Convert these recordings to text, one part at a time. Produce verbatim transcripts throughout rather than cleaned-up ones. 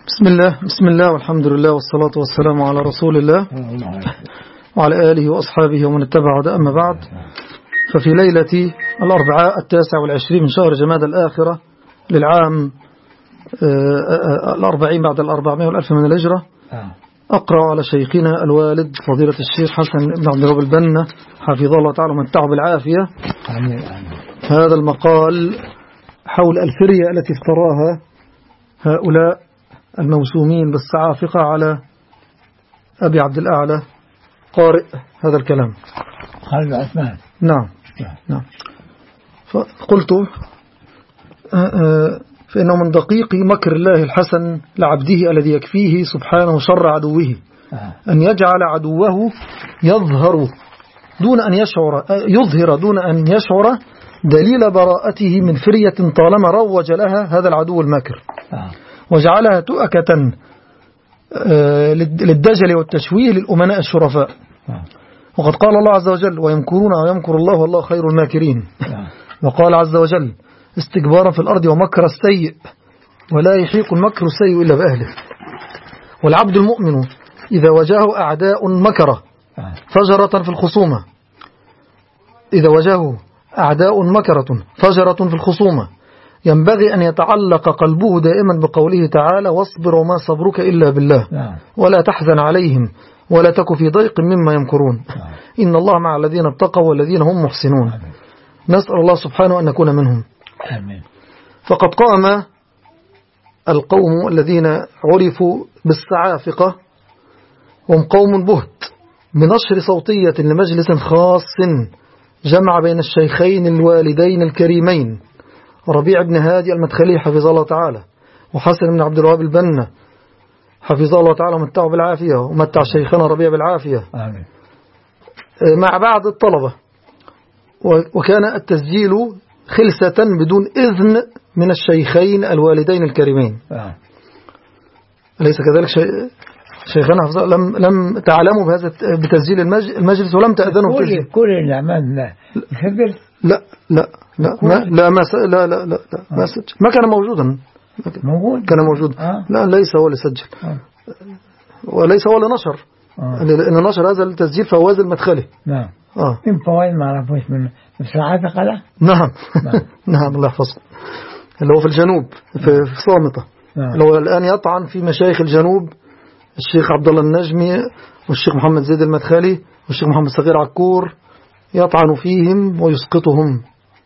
بسم الله بسم الله والحمد لله والصلاة والسلام على رسول الله وعلى آله وأصحابه ومن اتبع هداه. أما بعد، ففي ليلة الأربعاء التاسع والعشرين من شهر جماد الآخرة للعام الأربعين بعد الأربعمائة والألف من الهجرة، أقرأ على شيخنا الوالد فضيلة الشيخ حسن بن عبد الوهاب البنا حفظه الله تعالى ومتعه بالعافية هذا المقال حول الفرية التي افتراها هؤلاء الموسومين بالصعافقة على أبي عبد الأعلى قارئ هذا الكلام خالد عثمان. نعم نعم فقلت فإنه من دقيق مكر الله الحسن لعبده الذي يكفيه سبحانه شر عدوه أن يجعل عدوه يظهر دون أن يشعر يظهر دون أن يشعر دليل براءته من فرية طالما روج لها هذا العدو الماكر، وجعلها تؤكة للدجل والتشويه للأمناء الشرفاء. وقد قال الله عز وجل: ويمكرون ويمكر الله والله خير الماكرين. وقال عز وجل: استكبارا في الأرض ومكر السيء ولا يحيق المكر السيء إلا بأهله. والعبد المؤمن إذا واجهه أعداء مكرة فجرة في الخصومة إذا واجهه أعداء مكرة فجرة في الخصومة ينبغي أن يتعلق قلبه دائما بقوله تعالى: واصبر وما صبرك إلا بالله ولا تحزن عليهم ولا تك في ضيق مما يمكرون إن الله مع الذين اتقوا والذين هم محسنون. نسأل الله سبحانه أن نكون منهم. فقد قام القوم الذين عرفوا بالصعافقة هم قوم بهت بنشر صوتية لمجلس خاص جمع بين الشيخين الوالدين الكريمين ربيع بن هادي المدخلي حفظه الله تعالى وحسن بن عبد الوهاب البنا حفظه الله تعالى ومتعه بالعافية ومتع شيخنا ربيع بالعافية آمين. مع بعض الطلبة، وكان التسجيل خلسة بدون إذن من الشيخين الوالدين الكريمين. آه. أليس كذلك شي... شيخنا حفظه لم لم تعلموا بهذا بتسجيل المجلس ولم تأذنوا كل كل الأعمال لا لا لا لا ما لا ما س... لا لا لا ما سجل، ما كان موجودا موجود كان موجود آه. لا ليس هو اللي سجل آه. وليس هو اللي نشر آه. لأن نشر هذا التسجيل فواز المدخلي. نعم اه من فوائد ما عرفوش من الصعافقة لا نعم نعم الله يحفظه، اللي هو في الجنوب في, في صامتة نعم. اللي هو الآن يطعن في مشايخ الجنوب الشيخ عبد الله النجمي والشيخ محمد زيد المدخلي والشيخ محمد صغير عكور، يطعن فيهم ويسقطهم.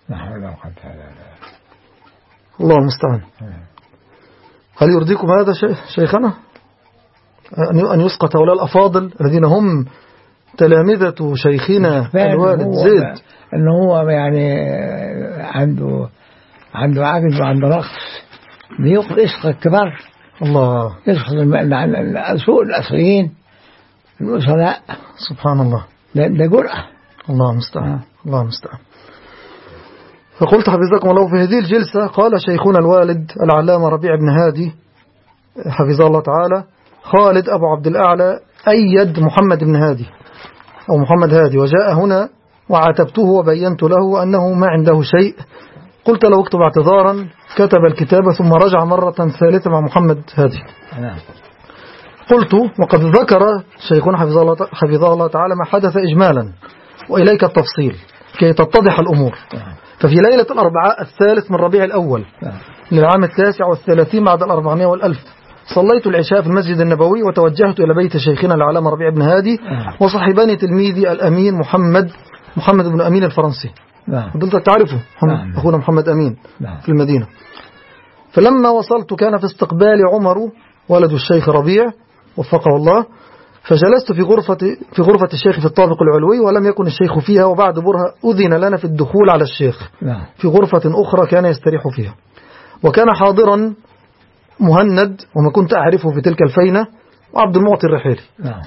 الله المستعان. هل يرضيكم هذا شيخنا أن يسقط هؤلاء الأفاضل الذين هم تلامذة شيخنا الوالد زيد؟ أنه هو يعني عنده عنده عجز وعنده نقص بيسقط الكبار. الله يسقط سوء الأصليين الأصلاء. سبحان الله، ده جرأة. الله المستعان الله المستعان. فقلت حفظكم الله في هذه الجلسة قال شيخنا الوالد العلامة ربيع بن هادي حفظه الله تعالى: خالد أبو عبد الأعلى أيد محمد بن هادي أو محمد هادي، وجاء هنا وعاتبته وبينت له أنه ما عنده شيء. قلت له اكتب اعتذارا، كتب الكتابة ثم رجع مرة ثالثة مع محمد هادي. قلت: وقد ذكر شيخنا حفظه الله تعالى ما حدث إجمالا وإليك التفصيل كي تتضح الأمور. ففي ليلة الأربعاء الثالث من ربيع الأول للعام التاسع والثلاثين بعد الأربعمائة والألف صليت العشاء في المسجد النبوي وتوجهت إلى بيت شيخنا العلامة ربيع بن هادي وصحباني تلميذي الأمين محمد محمد بن أمين الفرنسي. فضلتك تعرفه أخونا محمد أمين في المدينة. فلما وصلت كان في استقبال عمر ولد الشيخ ربيع وفقه الله، فجلست في غرفة في غرفة الشيخ في الطابق العلوي ولم يكن الشيخ فيها، وبعد برهة أذن لنا في الدخول على الشيخ في غرفة أخرى كان يستريح فيها. وكان حاضرا مهند وما كنت أعرفه في تلك الفينة وعبد المعطي الرحيلي.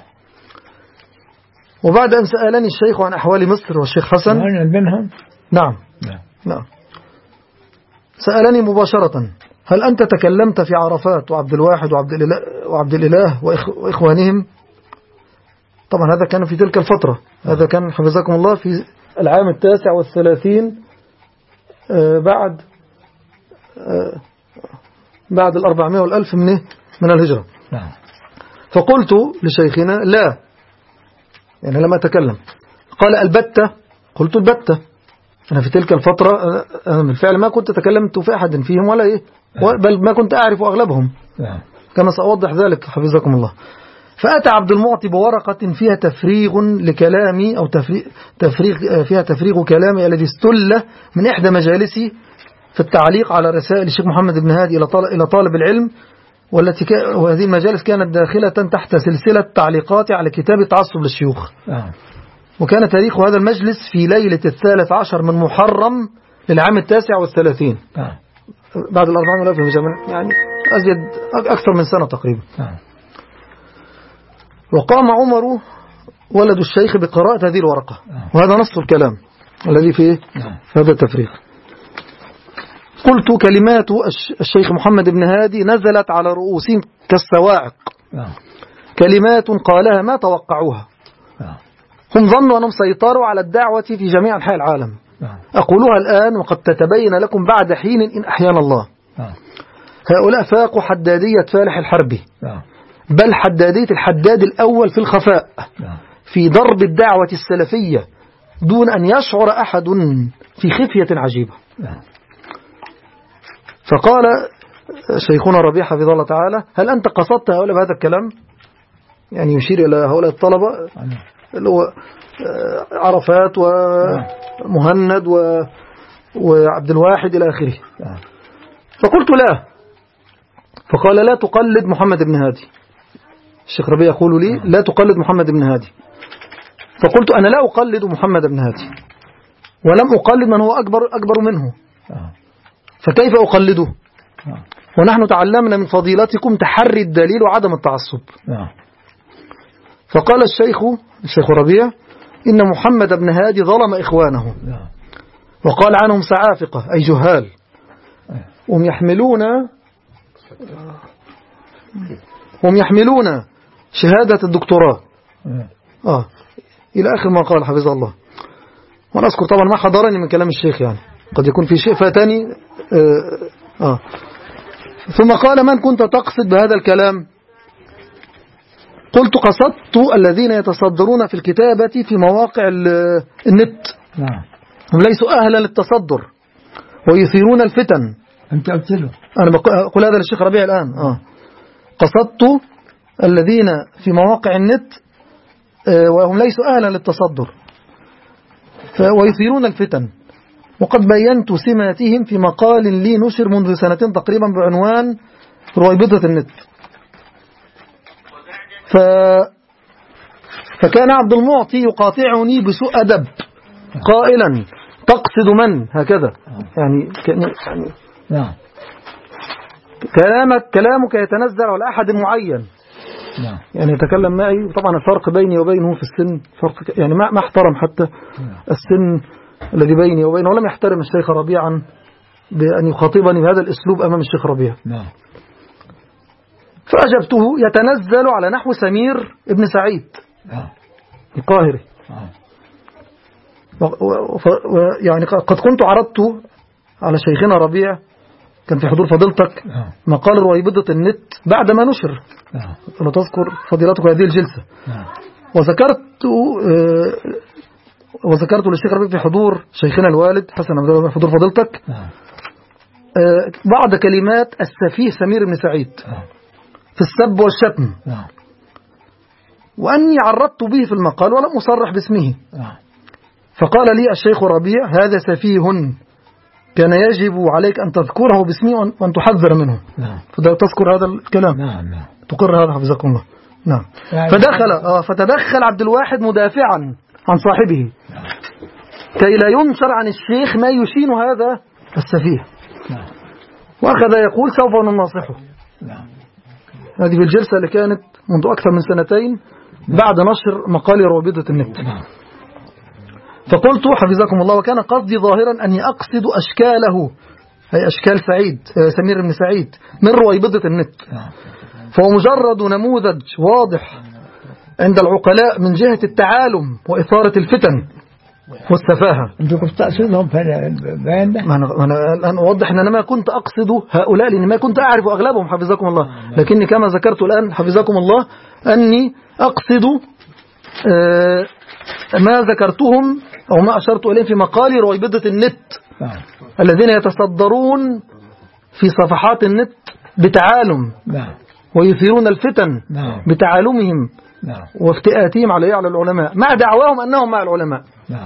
وبعد أن سألني الشيخ عن أحوال مصر والشيخ حسن بينهم نعم نعم سألني مباشرة: هل أنت تكلمت في عرفات وعبد الواحد وعبد الإله, وعبد الإله وإخوانهم؟ طبعا هذا كان في تلك الفترة، هذا كان حفظكم الله في العام التاسع والثلاثين بعد بعد الأربعمائة والألف من من الهجرة. نعم. فقلت لشيخنا لا، يعني لم أتكلم. قال البتة، قلت البتة، أنا في تلك الفترة أنا بالفعل ما كنت تكلمت في أحد فيهم ولا إيه، بل ما كنت أعرف أغلبهم كما سأوضح ذلك حفظكم الله. فأتى عبد المعطي بورقة فيها تفريغ لكلامي أو تفريغ, تفريغ فيها تفريغ كلامي الذي استل من إحدى مجالسي في التعليق على رسائل الشيخ محمد بن هادي إلى طالب العلم، والتي وهذه المجالس كانت داخلة تحت سلسلة تعليقات على كتاب تعصب للشيوخ. وكان تاريخ هذا المجلس في ليلة الثالث عشر من محرم للعام التاسع والثلاثين بعد الأربعين والألف يعني أزيد أكثر من سنة تقريبا. وقام عمر ولد الشيخ بقراءة هذه الورقة، وهذا نص الكلام الذي فيه في هذا التفريغ. قلت كلمات الشيخ محمد بن هادي نزلت على رؤوسهم كالصواعق، كلمات قالها ما توقعوها. هم ظنوا أنهم سيطروا على الدعوة في جميع أنحاء العالم. أقولها الآن وقد تتبين لكم بعد حين إن أحيانا الله. هؤلاء فاقوا حدادية فالح الحربي، بل حدادية الحداد الأول في الخفاء في ضرب الدعوة السلفية دون أن يشعر أحد في خفية عجيبة. فقال شيخنا ربيع حفظه الله تعالى هل أنت قصدت هؤلاء بهذا الكلام؟ يعني يشير إلى هؤلاء الطلبة اللي هو عرفات ومهند وعبد الواحد إلى آخره. فقلت لا. فقال لا تقلد محمد بن هادي. الشيخ ربيع يقول لي لا تقلد محمد بن هادي. فقلت أنا لا أقلد محمد بن هادي ولم أقلد من هو أكبر, أكبر منه، فكيف أقلده؟ ونحن تعلمنا من فضيلتكم تحري الدليل وعدم التعصب. فقال الشيخ الشيخ ربيع إن محمد بن هادي ظلم إخوانه وقال عنهم سعافقة أي جهال، هم يحملون هم يحملون شهادة الدكتوراه آه إلى آخر ما قال حفظه الله. وأنا أذكر طبعا ما حضرني من كلام الشيخ، يعني قد يكون في شيء فاتني آه آه. ثم قال من كنت تقصد بهذا الكلام؟ قلت قصدت الذين يتصدرون في الكتابة في مواقع النت، هم ليسوا أهلا للتصدر ويثيرون الفتن. أنت قلت له أنا بقول هذا للشيخ ربيع الآن. آه. قصدت الذين في مواقع النت وهم ليسوا أهلا للتصدر ويثيرون الفتن، وقد بينت سماتهم في مقال لي نشر منذ سنتين تقريبا بعنوان رويبضة النت. ف... فكان عبد المعطي يقاطعني بسوء أدب قائلا تقصد من هكذا، يعني, يعني... نعم كلامك كلامك يتنزل على أحد معين، نعم. يعني يتكلم معي، طبعا الفرق بيني وبينه في السن فرق، يعني ما ما احترم حتى السن الذي بيني وبينه، ولم يحترم الشيخ ربيعا بأن يخاطبني بهذا الأسلوب أمام الشيخ ربيع. نعم. فأجبته يتنزل على نحو سمير ابن سعيد القاهري. يعني قد كنت عرضت على شيخنا ربيع كان في حضور فضيلتك مقال رويبضة النت بعد ما نشر، لو تذكر فضيلتك هذه الجلسة، وذكرت وذكرت للشيخ ربيع في حضور شيخنا الوالد حسن عبد في حضور فضيلتك بعض كلمات السفيه سمير بن سعيد في السب والشتم، وأني عرضت به في المقال ولم أصرح باسمه. فقال لي الشيخ ربيع هذا سفيه كان يجب عليك أن تذكره باسمه وأن تحذر منه. فتذكر هذا الكلام، تقر هذا حفظكم الله. نعم. فدخل آه فتدخل عبد الواحد مدافعا عن صاحبه كي لا ينشر عن الشيخ ما يشين هذا السفيه، وأخذ يقول سوف نناصحه. هذه في الجلسة اللي كانت منذ أكثر من سنتين بعد نشر مقال روابضة النت. فقلت حفظكم الله وكان قصدي ظاهرا أني أقصد أشكاله، أي أشكال سعيد سمير بن سعيد من رويبضة النت، فهو مجرد نموذج واضح عند العقلاء من جهة التعالم وإثارة الفتن والسفاهة. أنت كنت تقصدهم في البيان ده؟ ما أنا, ما أنا الآن أوضح أن أنا ما كنت أقصد هؤلاء، لأني ما كنت أعرف أغلبهم حفظكم الله، لكني كما ذكرت الآن حفظكم الله أني أقصد آه ما ذكرتهم أو ما أشرت إليه في مقالي رويبضة النت نعم. الذين يتصدرون في صفحات النت بتعالم نعم. ويثيرون الفتن نعم. بتعالمهم نعم. وافتئاتهم على على العلماء مع دعواهم أنهم مع العلماء. نعم.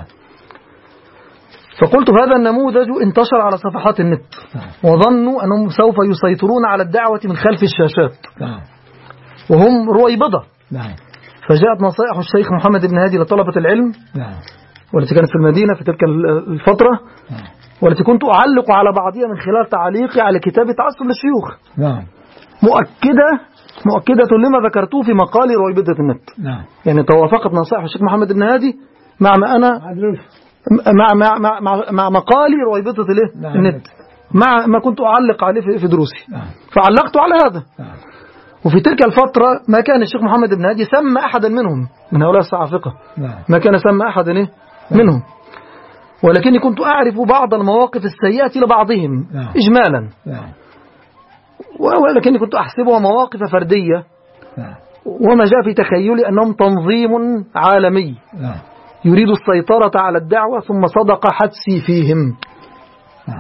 فقلت هذا النموذج انتشر على صفحات النت نعم. وظنوا أنهم سوف يسيطرون على الدعوة من خلف الشاشات. نعم. وهم رويبضة. نعم. فجاءت نصائح الشيخ محمد بن هادي لطلبة العلم نعم. والتي كانت في المدينة في تلك الفترة نعم. والتي كنت أعلق على بعضها من خلال تعليقي على كتاب تعصب للشيوخ. نعم. مؤكدة مؤكدة لما ذكرته في مقال رويبضة النت. نعم. يعني توافقت نصائح الشيخ محمد بن هادي مع ما أنا مع مع مع مع, مع مقالي رويبضة نعم. النت مع ما كنت أعلق عليه في دروسي. نعم. فعلقت على هذا. نعم. وفي تلك الفترة ما كان الشيخ محمد بن هادي سمى أحدا منهم من هؤلاء الصعافقة. نعم. ما كان سمى أحدا إيه منهم، ولكني كنت أعرف بعض المواقف السيئة لبعضهم. نعم. إجمالا. نعم. ولكني كنت أحسبها مواقف فردية. نعم. وما جاء في تخيلي أنهم تنظيم عالمي. نعم. يريد السيطرة على الدعوة ثم صدق حدسي فيهم. نعم.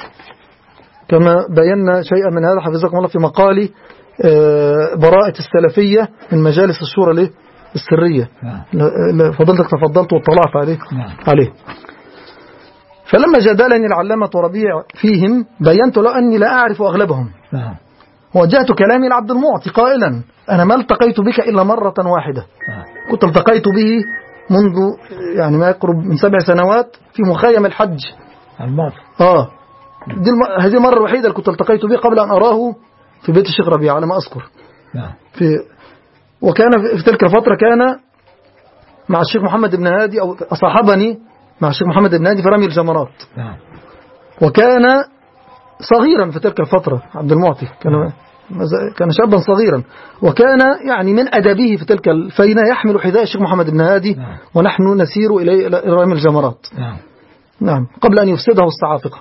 كما بينا شيئا من هذا حفظكم الله في مقالي براءة السلفية من مجالس الشورى السرية. نعم. فضلتك تفضلت واطلعت عليه. نعم. عليه. فلما جادلني العلامة ربيع فيهم بينت له أني لا أعرف أغلبهم. نعم. ووجهت كلامي لعبد المعطي قائلا أنا ما التقيت بك إلا مرة واحدة. نعم. كنت التقيت به منذ يعني ما يقرب من سبع سنوات في مخيم الحج الماضي. آه دي الم... هذه المرة الوحيدة اللي كنت التقيت به قبل أن أراه في بيت الشيخ ربيع على ما أذكر. نعم. في وكان في تلك الفترة كان مع الشيخ محمد بن هادي أو صاحبني مع الشيخ محمد بن هادي في رمي الجمرات. نعم. وكان صغيرا في تلك الفترة عبد المعطي كان كان شابا صغيرا وكان يعني من أدبه في تلك الفينة يحمل حذاء الشيخ محمد بن هادي. نعم. ونحن نسير إلى رمي الجمرات. نعم. نعم قبل أن يفسده الصعافقة.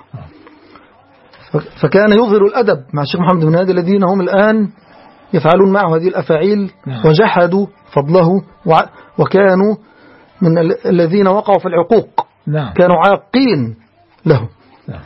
فكان يظهر الأدب مع الشيخ محمد بن هادي الذين هم الآن يفعلون معه هذه الأفاعيل. نعم. وجحدوا فضله وكانوا من الذين وقعوا في العقوق. نعم. كانوا عاقين له. نعم.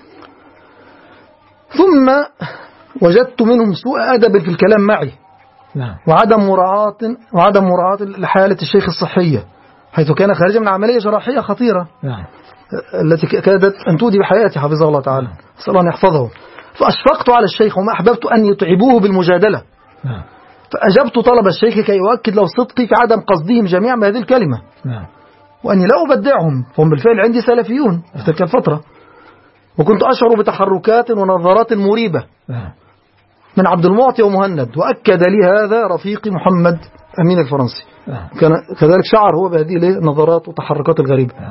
ثم وجدت منهم سوء أدب في الكلام معي. نعم. وعدم مراعاة وعدم مراعاة لحالة الشيخ الصحية حيث كان خارجا من عملية جراحية خطيرة. نعم. التي كادت أن تودي بحياتي حفظه الله تعالى. أسأل الله أن يحفظه. فأشفقت على الشيخ وما أحببت أن يتعبوه بالمجادلة. نعم. فأجبت طلب الشيخ كي يؤكد له صدقي في عدم قصدهم جميعا بهذه الكلمة. نعم. وأني لا أبدعهم فهم بالفعل عندي سلفيون في تلك الفترة. وكنت أشعر بتحركات ونظرات مريبة. نعم. من عبد المعطي ومهند وأكد لي هذا رفيقي محمد أمين الفرنسي. نعم. كان كذلك شعر هو بهذه النظرات والتحركات الغريبة. نعم.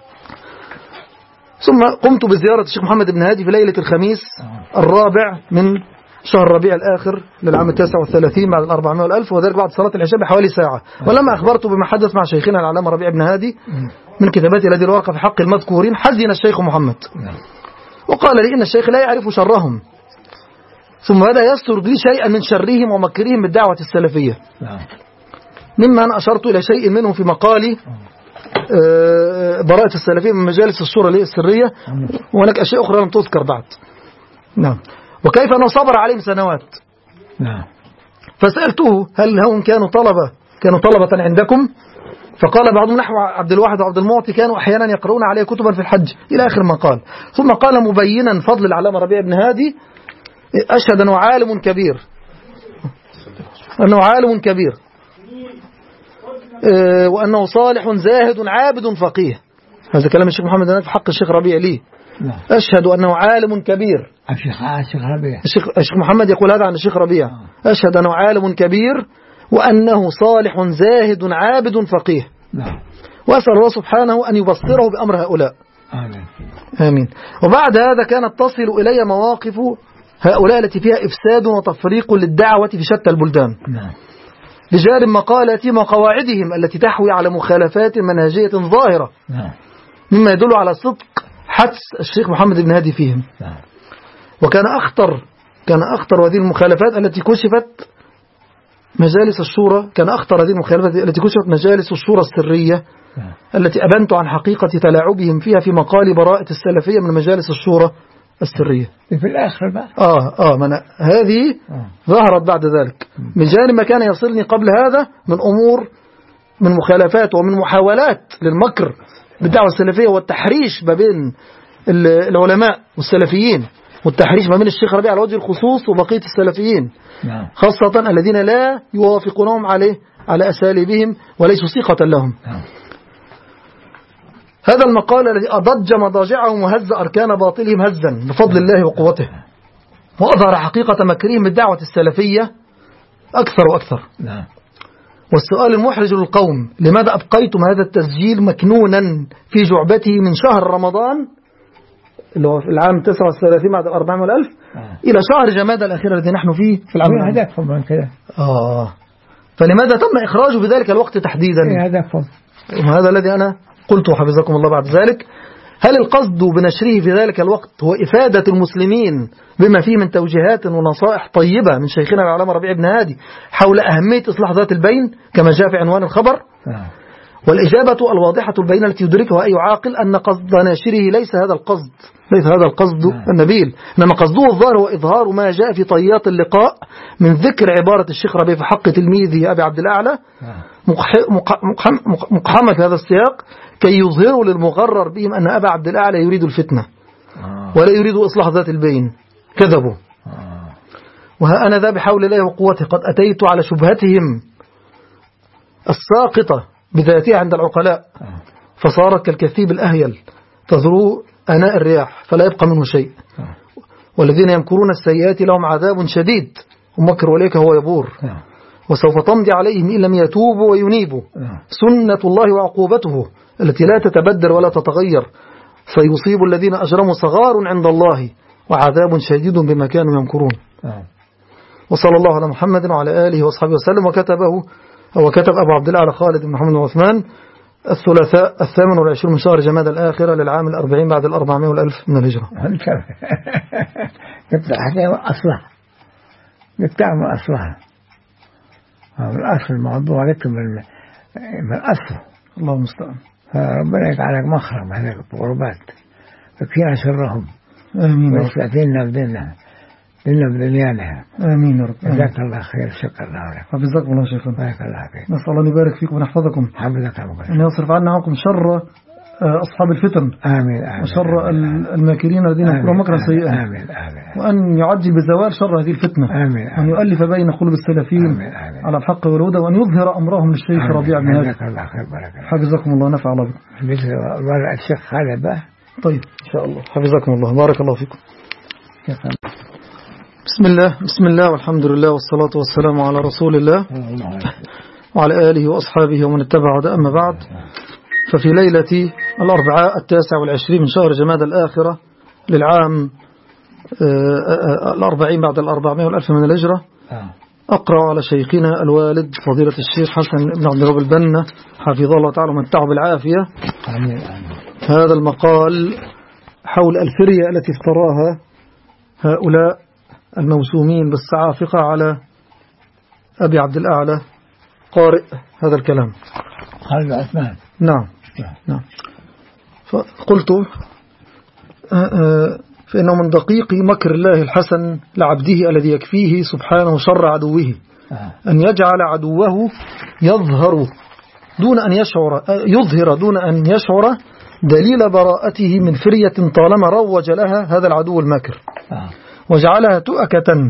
ثم قمت بزيارة الشيخ محمد بن هادي في ليلة الخميس الرابع من شهر ربيع الآخر للعام التاسع والثلاثين بعد الأربعمائة والألف وذلك بعد صلاة العشاء بحوالي ساعة. ولما أخبرته بما حدث مع شيخنا العلامة ربيع بن هادي من كتاباته الذي الورقة في حق المذكورين حزن الشيخ محمد وقال لي إن الشيخ لا يعرف شرهم ثم بدأ يسرد لي شيئا من شرهم ومكرهم بالدعوة السلفية مما أنا أشرت إلى شيء منه في مقالي براءة السلفية من مجالس الصورة السرية وهناك أشياء أخرى لم تذكر بعد. نعم. وكيف أنه صبر عليهم سنوات. نعم. فسألته هل هم كانوا طلبة كانوا طلبة عندكم؟ فقال بعضهم نحو عبد الواحد وعبد المعطي كانوا أحيانا يقرؤون عليه كتبا في الحج إلى آخر ما قال. ثم قال مبينا فضل العلامة ربيع بن هادي أشهد أنه عالم كبير أنه عالم كبير وأنه صالح زاهد عابد فقيه. هذا كلام الشيخ محمد في حق الشيخ ربيع لي. نعم. أشهد أنه عالم كبير. الشيخ الشيخ ربيع الشيخ, الشيخ محمد يقول هذا عن الشيخ ربيع. أشهد أنه عالم كبير وأنه صالح زاهد عابد فقيه. نعم. وأسأل الله سبحانه أن يبصره بأمر هؤلاء. آمين. آمين. وبعد هذا كانت تصل إلي مواقف هؤلاء التي فيها إفساد وتفريق للدعوة في شتى البلدان. نعم. بجانب مقالاتهم وقواعدهم التي تحوي على مخالفات منهجية ظاهرة. نعم. مما يدل على صدق حدس الشيخ محمد بن هادي فيهم. وكان أخطر كان أخطر هذه المخالفات التي كشفت مجالس الشورى كان أخطر هذه المخالفات التي كشفت مجالس الشورى السرية التي أبنت عن حقيقة تلاعبهم فيها في مقال براءة السلفية من مجالس الشورى السرية. في الآخر بقى آه آه من هذه آه. ظهرت بعد ذلك من جانب ما كان يصلني قبل هذا من أمور من مخالفات ومن محاولات للمكر بالدعوة السلفية والتحريش ما بين العلماء والسلفيين والتحريش ما بين الشيخ ربيع على وجه الخصوص وبقية السلفيين نعم. خاصة الذين لا يوافقونهم عليه على أساليبهم وليسوا ثقة لهم نعم. هذا المقال الذي أضج مضاجعهم وهز أركان باطلهم هزا بفضل الله وقوته وأظهر حقيقة مكرهم بالدعوة السلفية أكثر وأكثر نعم. والسؤال المحرج للقوم لماذا أبقيتم هذا التسجيل مكنونا في جعبته من شهر رمضان اللي هو في العام تسعة وثلاثين بعد الأربعين والألف آه. إلى شهر جمادى الأخير الذي نحن فيه في العام هدفهم من كده آه فلماذا تم إخراجه بذلك الوقت تحديدا هدفهم وهذا الذي أنا قلته حفظكم الله بعد ذلك. هل القصد بنشره في ذلك الوقت هو إفادة المسلمين بما فيه من توجيهات ونصائح طيبة من شيخنا العلامة ربيع بن هادي حول أهمية إصلاح ذات البين كما جاء في عنوان الخبر آه. والإجابة الواضحة البينة التي يدركها أي عاقل أن قصد ناشره ليس هذا القصد ليس هذا القصد النبيل إنما قصده الظاهر هو إظهار ما جاء في طيات اللقاء من ذكر عبارة الشيخ ربيع في حق تلميذه أبي عبد الأعلى مقحمة في هذا السياق كي يظهروا للمغرر بهم أن أبا عبد الأعلى يريد الفتنة ولا يريد إصلاح ذات البين كذبوا. وها أنا ذا بحول الله وقوته قد أتيت على شبهتهم الساقطة بذاتها عند العقلاء فصارت كالكثيب الأهيل تذرو أناء الرياح فلا يبقى منه شيء والذين يمكرون السيئات لهم عذاب شديد ومكر وليك هو يبور وسوف تمضي عليهم إن لم يتوبوا وينيبوا سنة الله وعقوبته التي لا تتبدل ولا تتغير سيصيب الذين أجرموا صغار عند الله وعذاب شديد بما كانوا يمكرون. وصلى الله على محمد وعلى آله وصحبه وسلم. وكتبه وكتب أبو عبد الله على خالد بن محمد وعثمان الثلاثاء الثامن والعشرون من شهر جمادى الآخرة للعام الأربعين بعد الأربعمائة والألف من الهجرة. جبت حكاية أصلها جبت من أصلها من أصل الموضوع جبت من من أصله الله المستعان. ربنا يجعلك مخرج من هذه الغربات فكفينا شرهم آمين ويسعدنا بديننا ديننا بدنيانا آمين يا رب. جزاك الله خير شكرا لك حفظكم الله شيخنا بارك الله فيك نسأل الله يبارك فيكم ونحفظكم حفظك أن يصرف عنا عنكم شر أصحاب الفتن آمين آمين وشر الماكرين الذين يكونوا مكرا سيئا آمين آمين وأن يعجل بزوال شر هذه الفتنة آمين وأن يؤلف بين قلوب السلفيين على الحق والهدى وأن يظهر أمرهم للشيخ ربيع بن هادي حفظكم الله نفع الله بكم. الشيخ خالد بقى طيب إن شاء الله حفظكم الله بارك الله فيكم. بسم الله بسم الله والحمد لله والصلاة والسلام على رسول الله وعلى آله وأصحابه ومن اتبع هداه. أما بعد ففي ليلة الأربعاء التاسع والعشرين من شهر جمادى الآخرة للعام الأربعين بعد الأربعمائة والألف من الهجرة أقرأ على شيخنا الوالد فضيلة الشيخ حسن بن عبد الرب البنا حفظه الله تعالى ومتعه بالعافية هذا المقال حول الفرية التي افتراها هؤلاء الموسومين بالصعافقة على أبي عبد الأعلى قارئ هذا الكلام خالد عثمان. نعم نعم. فقلت فإنه من دقيق مكر الله الحسن لعبده الذي يكفيه سبحانه شر عدوه أن يجعل عدوه يظهر دون أن يشعر يظهر دون أن يشعر دليل براءته من فرية طالما روج لها هذا العدو الماكر وجعلها تؤكة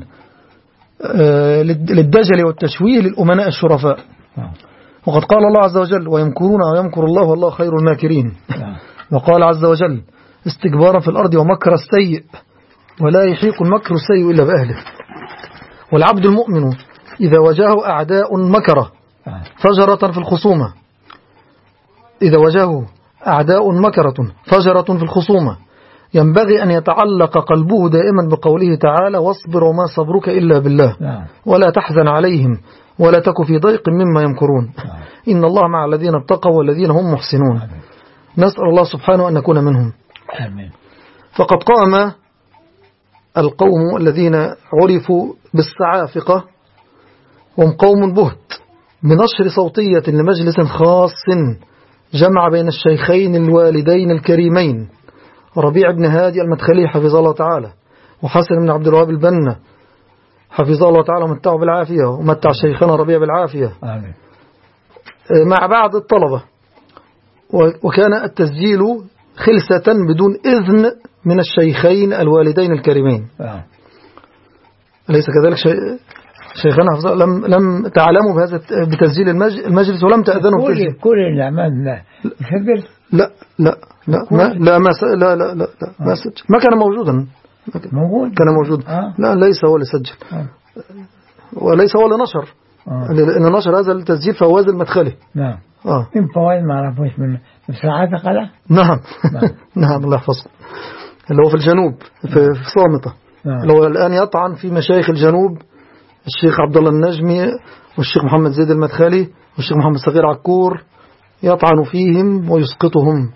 للدجل والتشويه للأمناء الشرفاء. وقد قال الله عز وجل ويمكرون ويمكر الله والله خير الماكرين. وقال عز وجل استكبارا في الأرض ومكر السيء ولا يحيق المكر السيء إلا بأهله. والعبد المؤمن إذا واجهه أعداء مكره فجرة في الخصومة إذا واجهه أعداء مكرة فجرة في الخصومة ينبغي أن يتعلق قلبه دائما بقوله تعالى واصبر وما صبرك إلا بالله ولا تحزن عليهم ولا تك في ضيق مما يمكرون إن الله مع الذين اتقوا والذين هم محسنون. نسأل الله سبحانه أن نكون منهم. آمين. فقد قام القوم الذين عرفوا بالسعافقة هم قوم بهت بنشر صوتية لمجلس خاص جمع بين الشيخين الوالدين الكريمين ربيع بن هادي المدخلي حفظه الله تعالى وحسن بن عبد الوهاب البنا حفظه الله تعالى ومتعه بالعافية ومتع شيخنا ربيع بالعافية. آمين. مع بعض الطلبة، وكان التسجيل خلسة بدون إذن من الشيخين الوالدين الكريمين. آه. أليس كذلك شيخنا حفظه؟ لم لم تعلموا بهذا بتسجيل المجلس ولم تأذنوا كل كل اللي عملنا يسجل؟ لا لا لا ما لا ما لا لا لا, لا ما سجل، ما كان موجودا. موجود كان موجود. آه. لا ليس هو اللي سجل. آه. وليس هو اللي نشر. آه. لأن نشر هذا التسجيل فواز المدخلي. نعم. اه من فوائد ما عرفوش من ساعات قلة. نعم. نعم الله يحفظكم. اللي هو في الجنوب في, في صامتة. نعم. اللي هو الآن يطعن في مشايخ الجنوب الشيخ عبد الله النجمي والشيخ محمد زيد المدخلي والشيخ محمد صغير عكور، يطعن فيهم ويسقطهم.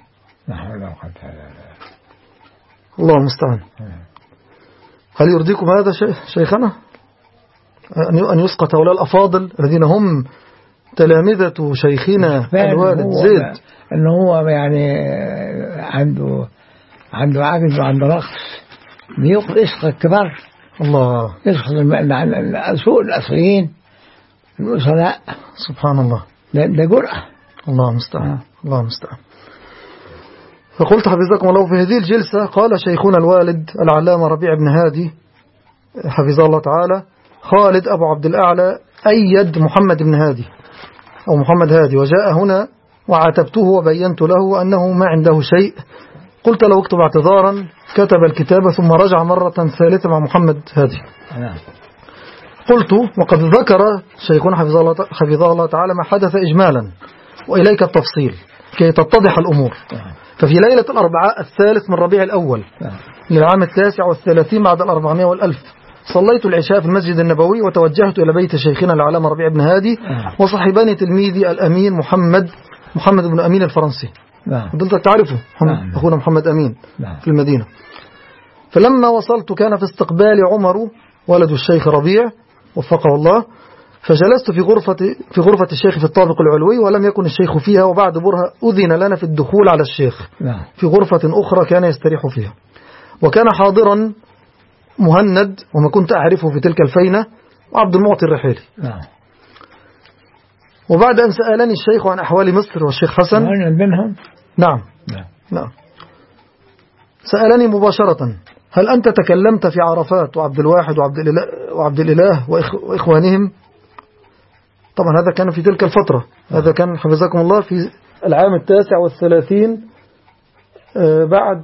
الله المستعان. هل يرضيكم هذا شيخنا أن يسقط هؤلاء الأفاضل الذين هم تلامذة شيخنا الوالد زيد؟ أنه هو يعني عنده عنده عجز وعنده نقص يسقط الكبار. الله يسقط سوء الأصليين الأصلاء. سبحان الله. ده, ده جرأة. الله المستعان. الله المستعان. فقلت حفظكم الله في هذه الجلسة قال شيخنا الوالد العلامة ربيع بن هادي حفظه الله تعالى خالد أبو عبد الأعلى أيد محمد بن هادي أو محمد هادي، وجاء هنا وعاتبته وبينت له أنه ما عنده شيء. قلت له اكتب اعتذارا، كتب الكتابة ثم رجع مرة ثالثة مع محمد هادي. قلت وقد ذكر شيخنا حفظه الله تعالى ما حدث إجمالا وإليك التفصيل كي تتضح الأمور. ففي ليلة الأربعاء الثالث من ربيع الأول للعام التاسع والثلاثين بعد الأربعمائة والألف صليت العشاء في المسجد النبوي وتوجهت إلى بيت شيخنا العلامة ربيع بن هادي وصحبني تلميذي الأمين محمد محمد بن أمين الفرنسي. فضلت تعرفه أخونا محمد أمين في المدينة. فلما وصلت كان في استقبال عمر ولد الشيخ ربيع وفقه الله، فجلست في غرفة في غرفة الشيخ في الطابق العلوي ولم يكن الشيخ فيها، وبعد برهة أذن لنا في الدخول على الشيخ في غرفة أخرى كان يستريح فيها، وكان حاضرا مهند وما كنت أعرفه في تلك الفينة وعبد المعطي الرحيلي. وبعد أن سألني الشيخ عن أحوال مصر والشيخ حسن بينهم نعم نعم سألني مباشرة هل أنت تكلمت في عرفات وعبد الواحد وعبد الإله, وعبد الإله وإخوانهم؟ طبعا هذا كان في تلك الفترة، هذا كان حفظكم الله في العام التاسع والثلاثين بعد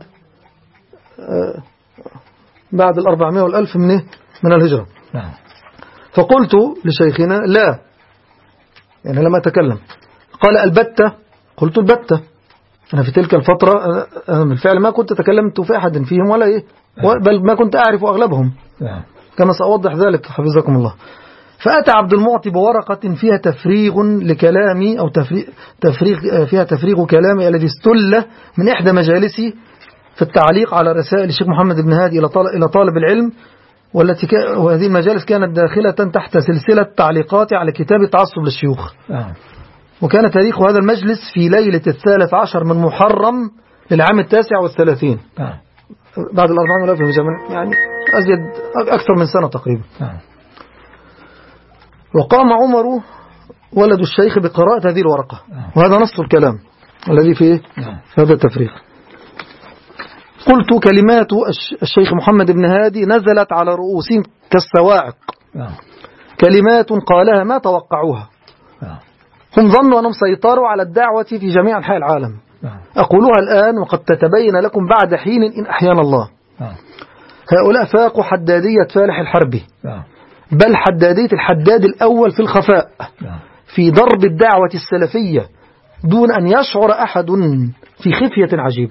بعد الأربعمائة والألف من من الهجرة. فقلت لشيخنا لا، يعني لم أتكلم. قال البتة. قلت البتة، أنا في تلك الفترة أنا بالفعل ما كنت تكلمت في أحد فيهم ولا إيه، بل ما كنت أعرف أغلبهم كما سأوضح ذلك حفظكم الله. فأتى عبد المعطي بورقة فيها تفريغ لكلامي أو تفريغ, تفريغ فيها تفريغ كلامي الذي استل من إحدى مجالسي في التعليق على رسائل الشيخ محمد بن هادي إلى طالب العلم، والتي وهذه المجالس كانت داخلة تحت سلسلة تعليقات على كتاب التعصب للشيوخ. وكان تاريخ هذا المجلس في ليلة الثالث عشر من محرم للعام التاسع والثلاثين بعد الأربعين والألف يعني أزيد أكثر من سنة تقريبا. وقام عمر ولد الشيخ بقراءة هذه الورقة، وهذا نص الكلام الذي فيه هذا التفريق. قلت كلمات الشيخ محمد بن هادي نزلت على رؤوسهم كالصواعق، كلمات قالها ما توقعوها، هم ظنوا أنهم سيطروا على الدعوة في جميع أنحاء العالم. أقولها الآن وقد تتبين لكم بعد حين إن أحيانا الله. هؤلاء فاقوا حدادية فالح الحربي، بل حدادية الحداد الأول في الخفاء في ضرب الدعوة السلفية دون أن يشعر أحد في خفية عجيبة.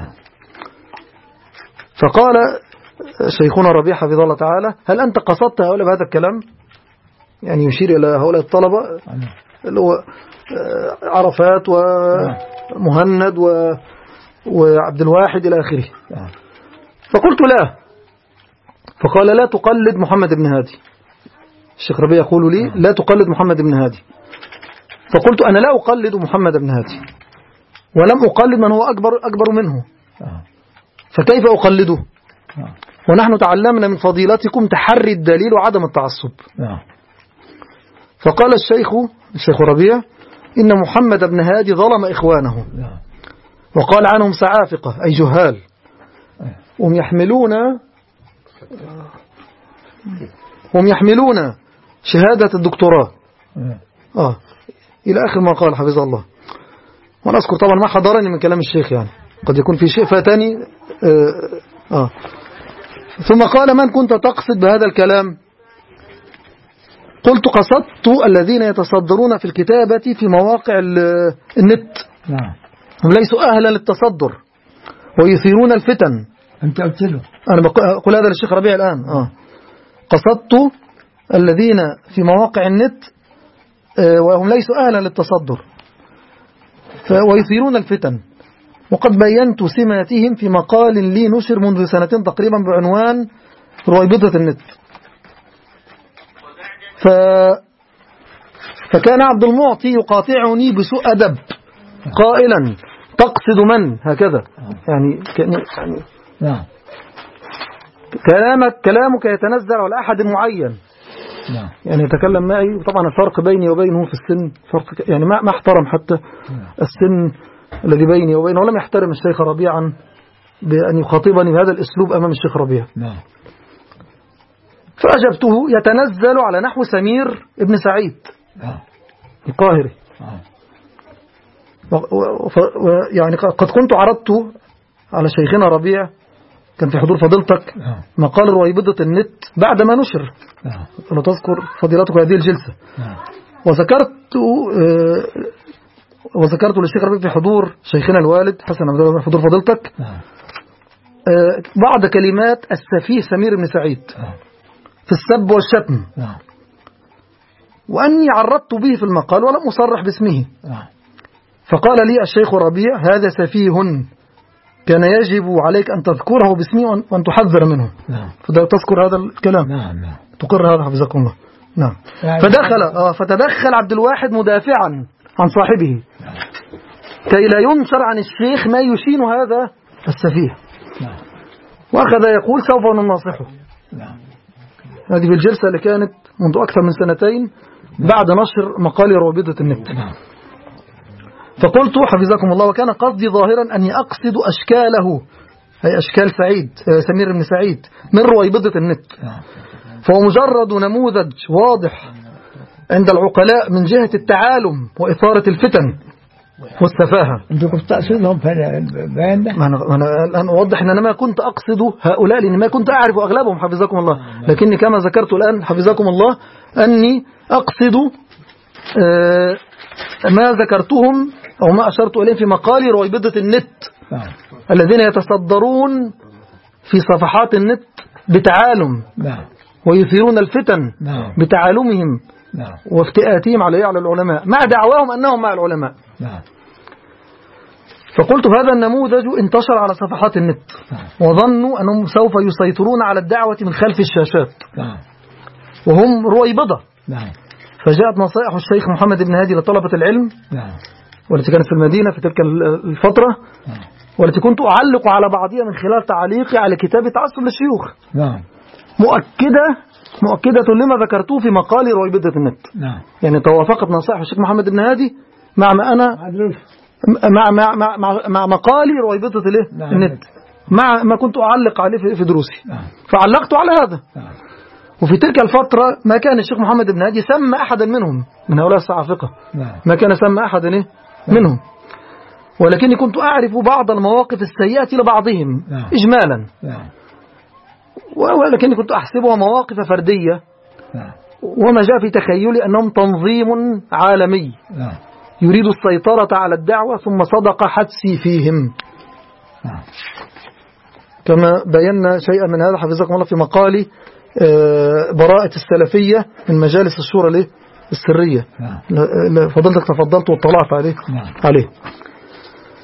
فقال شيخنا ربيع حفظه الله تعالى هل أنت قصدت هؤلاء بهذا الكلام؟ يعني يشير إلى هؤلاء الطلبة اللي هو عرفات ومهند وعبد الواحد إلى آخره. فقلت لا، فقال لا تقلد محمد بن هادي. الشيخ ربيع يقول لي لا تقلد محمد بن هادي. فقلت أنا لا أقلد محمد بن هادي، ولم أقلد من هو أكبر, أكبر منه، فكيف أقلده؟ ونحن تعلمنا من فضيلتكم تحري الدليل وعدم التعصب. فقال الشيخ الشيخ ربيع إن محمد بن هادي ظلم إخوانه، وقال عنهم سعافقة أي جهال، هم يحملون هم يحملون شهادة الدكتوراه آه إلى آخر ما قال حفظه الله. وأنا أذكر طبعا ما حضرني من كلام الشيخ، يعني قد يكون في شيء فاتني آه, آه ثم قال من كنت تقصد بهذا الكلام؟ قلت قصدت الذين يتصدرون في الكتابة في مواقع النت، هم ليسوا أهلا للتصدر ويثيرون الفتن. أنت قلت له أنا بقول هذا للشيخ ربيع الآن. آه. قصدت الذين في مواقع النت آه وهم ليسوا أهلا للتصدر ويثيرون الفتن، وقد بينت سماتهم في مقال لي نشر منذ سنتين تقريبا بعنوان رويبضة النت. ف... فكان عبد المعطي يقاطعني بسوء أدب قائلا تقصد من هكذا، يعني, يعني نعم كلامك كلامك يتنزل على أحد معين، نعم يعني يتكلم معي، وطبعا الفرق بيني وبينه في السن فرق، يعني ما احترم حتى السن الذي بيني وبينه، ولم يحترم الشيخ ربيعا بأن يخاطبني بهذا الأسلوب أمام الشيخ ربيع. نعم. فأجبته يتنزل على نحو سمير ابن سعيد نعم. القاهري. نعم. يعني قد كنت عرضت على شيخنا ربيع، كان في حضور فضيلتك، نعم. مقال رويبضة النت بعد ما نشر، نعم. لو تذكر فضيلتك هذه الجلسة. نعم. وذكرت وذكرت للشيخ ربيع في حضور شيخنا الوالد حسن عبد الله في حضور فضيلتك نعم. بعض كلمات السفيه سمير بن سعيد نعم. في السب والشتم، نعم. وأني عرضت به في المقال ولم أصرح باسمه. نعم. فقال لي الشيخ ربيع هذا سفيه كان يجب عليك أن تذكره باسمه وأن تحذر منه. نعم. فتذكر هذا الكلام. نعم. نعم. تقر هذا حفظكم الله. نعم. يعني فدخل آه فتدخل عبد الواحد مدافعا عن صاحبه كي لا ينشر عن الشيخ ما يشين هذا السفيه. نعم. وأخذ يقول سوف نناصحه. نعم. هذه في الجلسة اللي كانت منذ أكثر من سنتين بعد نشر مقال رويبضة النت. نعم. فقلت حفظكم الله وكان قصدي ظاهرا أني أقصد أشكاله، أي أشكال سعيد سمير بن سعيد من رويبضة النت. نعم. فهو مجرد نموذج واضح عند العقلاء من جهة التعالم وإثارة الفتن والسفاهة. أنت كنت تقصدهم في البيان ده؟ ما أنا الآن أوضح أن أنا ما كنت أقصد هؤلاء لأني ما كنت أعرف أغلبهم حفظكم الله، لكني كما ذكرت الآن حفظكم الله أني أقصد آه ما ذكرتهم أو ما أشرت إليه في مقال رويبضة النت. نعم. الذين يتصدرون في صفحات النت بتعالم. نعم. ويثيرون الفتن. نعم. بتعالمهم. نعم. وافتئاتهم على على العلماء مع دعواهم أنهم مع العلماء. نعم. فقلت هذا النموذج انتشر على صفحات النت. نعم. وظنوا أنهم سوف يسيطرون على الدعوة من خلف الشاشات. نعم. وهم رويبضة. نعم. فجاءت نصائح الشيخ محمد بن هادي لطلبة العلم. نعم. والتي كانت في المدينة في تلك الفترة. نعم. والتي كنت أعلق على بعضها من خلال تعليقي على كتاب تعصب للشيوخ. نعم. مؤكدة مؤكدة لما ذكرته في مقال رويبضة النت. نعم. يعني توافقت نصائح الشيخ محمد بن هادي مع ما أنا مع مع مع مع, مع مقالي رويبضة نعم. النت، مع ما كنت أعلق عليه في دروسي. نعم. فعلقت على هذا. نعم. وفي تلك الفترة ما كان الشيخ محمد بن هادي سمى أحدا منهم من هؤلاء الصعافقة. نعم. ما كان سمى أحدا إيه منهم، ولكني كنت أعرف بعض المواقف السيئة لبعضهم. نعم. إجمالا. نعم. ولكني كنت أحسبها مواقف فردية. نعم. وما جاء في تخيلي أنهم تنظيم عالمي. نعم. يريد السيطرة على الدعوة ثم صدق حدسي فيهم. نعم. كما بينا شيئا من هذا حفظكم الله في مقالي براءة السلفية من مجالس الشورى السرية. نعم. فضلتك تفضلت واطلعت عليه. نعم. عليه.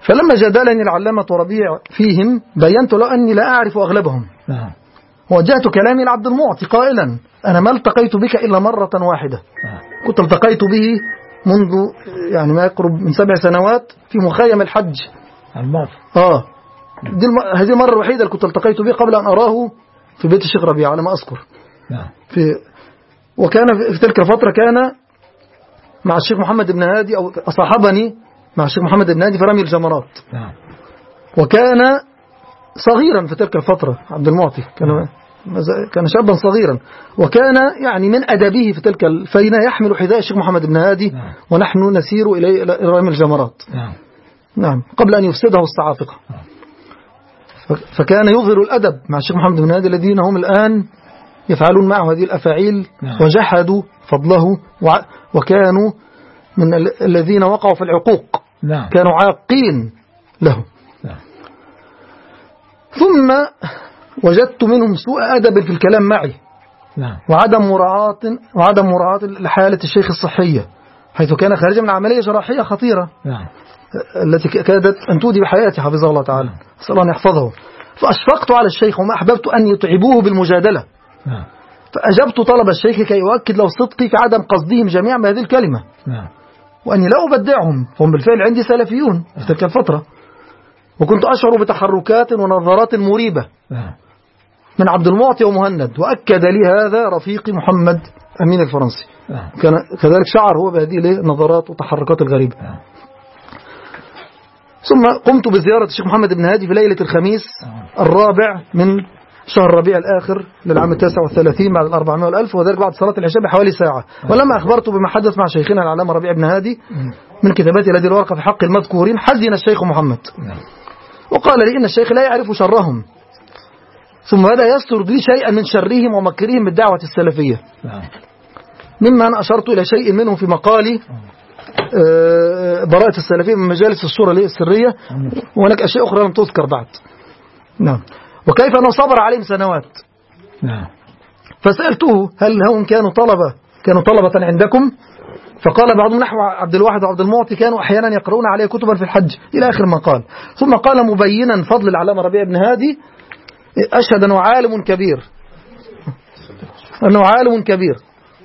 فلما جادلني العلامة ربيع فيهم بينت له أني لا أعرف أغلبهم. نعم. ووجهت كلامي لعبد المعطي قائلا أنا ما التقيت بك إلا مرة واحدة. نعم. كنت التقيت به منذ يعني ما يقرب من سبع سنوات في مخيم الحج الماضي. آه دي الم... هذه المرة الوحيدة اللي كنت التقيت به قبل أن أراه في بيت الشيخ ربيع على ما أذكر. نعم. في وكان في تلك الفترة كان مع الشيخ محمد بن هادي أو صاحبني مع الشيخ محمد بن هادي في رمي الجمرات. نعم. وكان صغيرا في تلك الفترة عبد المعطي كان نعم. كان شابا صغيرا وكان يعني من أدبه في تلك الفينة يحمل حذاء الشيخ محمد بن هادي. نعم. ونحن نسير إلى رمي الجمرات. نعم. نعم قبل أن يفسده الصعافقة. نعم. فكان يظهر الأدب مع الشيخ محمد بن هادي الذين هم الآن يفعلون معه هذه الأفاعيل. نعم. وجحدوا فضله وكانوا من الذين وقعوا في العقوق. نعم. كانوا عاقين له. نعم. ثم وجدت منهم سوء أدب في الكلام معي. نعم. وعدم مراعاة وعدم مراعاة لحالة الشيخ الصحية حيث كان خارجا من عملية جراحية خطيرة. نعم. التي كادت أن تودي بحياته حفظه الله تعالى. أسأل الله أن يحفظه. فأشفقت على الشيخ وما أحببت أن يتعبوه بالمجادلة. نعم. فأجبت طلب الشيخ كي يؤكد له صدقي في عدم قصدهم جميعا بهذه الكلمة. نعم. وأني لا أبدعهم فهم بالفعل عندي سلفيون في تلك الفترة. وكنت أشعر بتحركات ونظرات مريبة. نعم. من عبد المعطي ومهند وأكد لي هذا رفيقي محمد أمين الفرنسي. نعم. كان كذلك شعر هو بهذه النظرات والتحركات الغريبة. نعم. ثم قمت بزيارة الشيخ محمد بن هادي في ليلة الخميس الرابع من شهر ربيع الآخر للعام التاسع والثلاثين بعد الأربعمائة والألف وذلك بعد صلاة العشاء بحوالي ساعة. ولما أخبرت بما حدث مع شيخنا العلامة ربيع بن هادي من كتابات هذه الورقة في حق المذكورين حزن الشيخ محمد وقال لي إن الشيخ لا يعرف شرهم ثم بدأ يسترد لي شيئا من شرهم ومكرهم بالدعوة السلفية مما أنا أشرت إلى شيء منه في مقالي براءة السلفية من مجالس الصورة السرية وهناك أشياء أخرى لم تذكر بعد. نعم. وكيف أنه صبر عليهم سنوات. نعم. فسألته هل هم كانوا طلبة كانوا طلبة عندكم؟ فقال بعضهم نحو عبد الواحد وعبد المعطي كانوا أحيانا يقرؤون عليه كتبا في الحج إلى آخر ما قال. ثم قال مبينا فضل العلامة ربيع بن هادي أشهد أنه عالم كبير أنه عالم كبير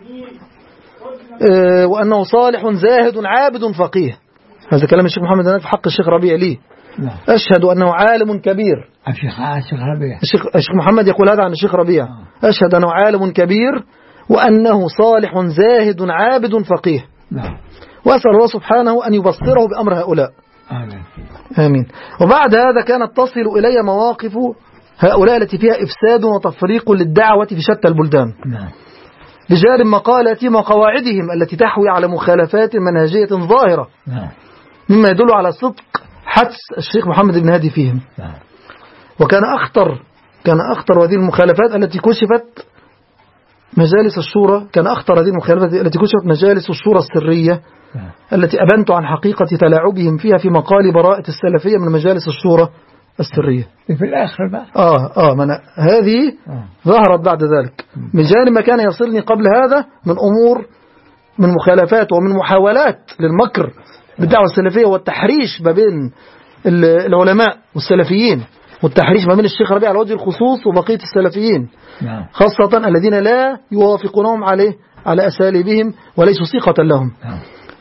وأنه صالح زاهد عابد فقيه. هذا كلام الشيخ محمد بن هادي في حق الشيخ ربيع لي. نعم. أشهد أنه عالم كبير. الشيخ ربيع الشيخ, الشيخ محمد يقول هذا عن الشيخ ربيع. أشهد أنه عالم كبير وأنه صالح زاهد عابد فقيه. نعم. وأسأل الله سبحانه أن يبصره بأمر هؤلاء. آمين. آمين. وبعد هذا كانت تصل إلي مواقف هؤلاء التي فيها إفساد وتفريق للدعوة في شتى البلدان. نعم. بجانب مقالاتهم وقواعدهم التي تحوي على مخالفات منهجية ظاهرة. نعم. مما يدل على صدق حدس الشيخ محمد بن هادي فيهم. نعم. وكان أخطر كان أخطر هذه المخالفات التي كشفت مجالس الشورى كان أخطر هذه المخالفات التي كشفت مجالس الشورى السرية. نعم. التي أبنت عن حقيقة تلاعبهم فيها في مقال براءة السلفية من مجالس الشورى السرية. في الآخر بقى آه آه من هذه آه. ظهرت بعد ذلك من جانب ما كان يصلني قبل هذا من أمور من مخالفات ومن محاولات للمكر بالدعوة السلفية والتحريش ما بين العلماء والسلفيين والتحريش ما بين الشيخ ربيع على وجه الخصوص وبقية السلفيين. نعم. خاصة الذين لا يوافقونهم عليه على أساليبهم وليسوا ثقة لهم. نعم.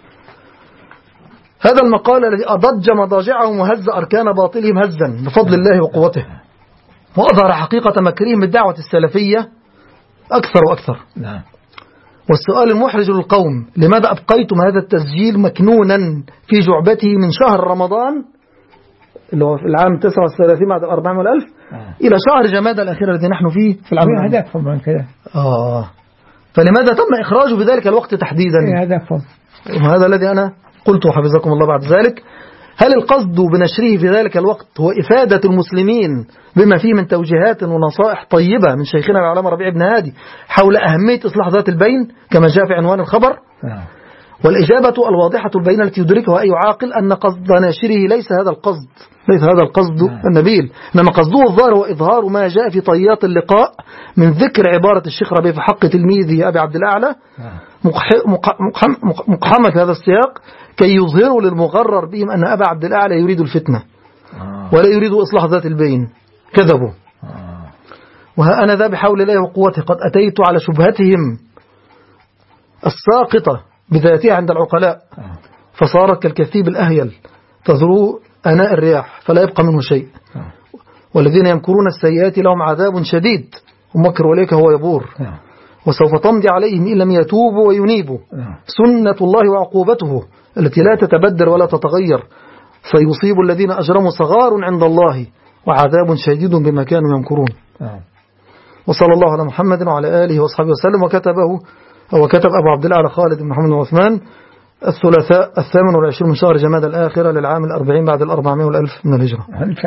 هذا المقال الذي أضج مضاجعهم وهز أركان باطلهم هزا بفضل الله وقوته وأظهر حقيقة مكرهم بالدعوة السلفية أكثر وأكثر. نعم. والسؤال المحرج للقوم لماذا أبقيتم هذا التسجيل مكنونا في جعبته من شهر رمضان اللي هو في العام تسعة وثلاثين بعد أربعمائة والألف آه. إلى شهر جمادى الأخير الذي نحن فيه في العام هدفهم من كده. آه فلماذا تم إخراجه بذلك الوقت تحديدا؟ هدفهم. وهذا الذي أنا قلته حفظكم الله بعد ذلك. هل القصد بنشره في ذلك الوقت هو إفادة المسلمين بما فيه من توجيهات ونصائح طيبة من شيخنا العلامة ربيع بن هادي حول أهمية إصلاح ذات البين كما جاء في عنوان الخبر؟ آه. والإجابة الواضحة البينة التي يدركها أي عاقل أن قصد ناشره ليس هذا القصد ليس هذا القصد آه. النبيل، إنما قصده الظاهر وإظهار ما جاء في طيات اللقاء من ذكر عبارة الشيخ ربيع في حق تلميذه أبي عبد الأعلى آه. مقحمة في هذا السياق كي يظهروا للمغرر بهم أن أبا عبد الأعلى يريد الفتنة ولا يريد إصلاح ذات البين، كذبوا. وها أنا ذا بحول الله وقوته قد أتيت على شبهتهم الساقطة بذاتها عند العقلاء، فصارت كالكثيب الأهيل تذرو أناء الرياح فلا يبقى منه شيء. والذين يمكرون السيئات لهم عذاب شديد ومكر وليك هو يبور، وسوف تمضي عليهم إن لم يتوبوا وينيبوا. سنة الله وعقوبته التي لا تتبدل ولا تتغير، سيصيب الذين أجرموا صغار عند الله وعذاب شديد بما كانوا يمكرون. وصلى الله على محمد وعلى آله وصحبه وسلم. وكتبه وكتب أبو عبد الأعلى خالد بن محمد وعثمان الثلاثاء الثامن والعشرين من شهر جماد الآخرة للعام الأربعين بعد الأربعمائة والألف من الهجرة.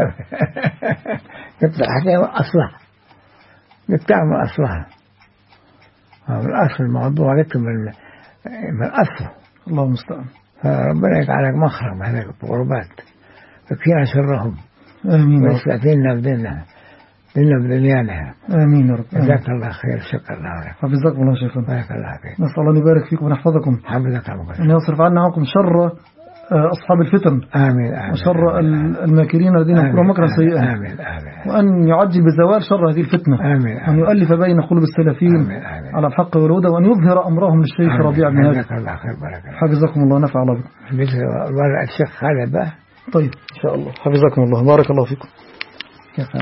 يبدأ حكاية أصلها يبتعمل أصلها من أصل الموضوع لكن من من أصله. الله المستعان. فربنا يجعلك مخرج من هذه الغربات فكينا شرهم. آمين. ويستأذننا بديننا ديننا بدنيانا. آمين يا رب. جزاك الله خير. شكرا لك. حفظكم الله شيخنا. بارك الله فيك. نسأل الله أن يبارك فيكم ونحفظكم. حفظك الله. أن يصرف عنا عنكم شر أصحاب الفتن. آمين آمين. وشر الماكرين الذين يمكرون مكرا سيئا. آمين آمين. وأن يعجل بزوال شر هذه الفتنة. آمين. وأن يؤلف بين قلوب السلفين. آمين آمين. على الحق والهدى، وأن يظهر أمرهم للشيخ ربيع بن هادي. جزاك الله خير. بارك الله. حفظكم الله ونفع الله بكم. مثل الشيخ خالد بقى. طيب إن شاء الله. حفظكم الله. بارك الله فيكم.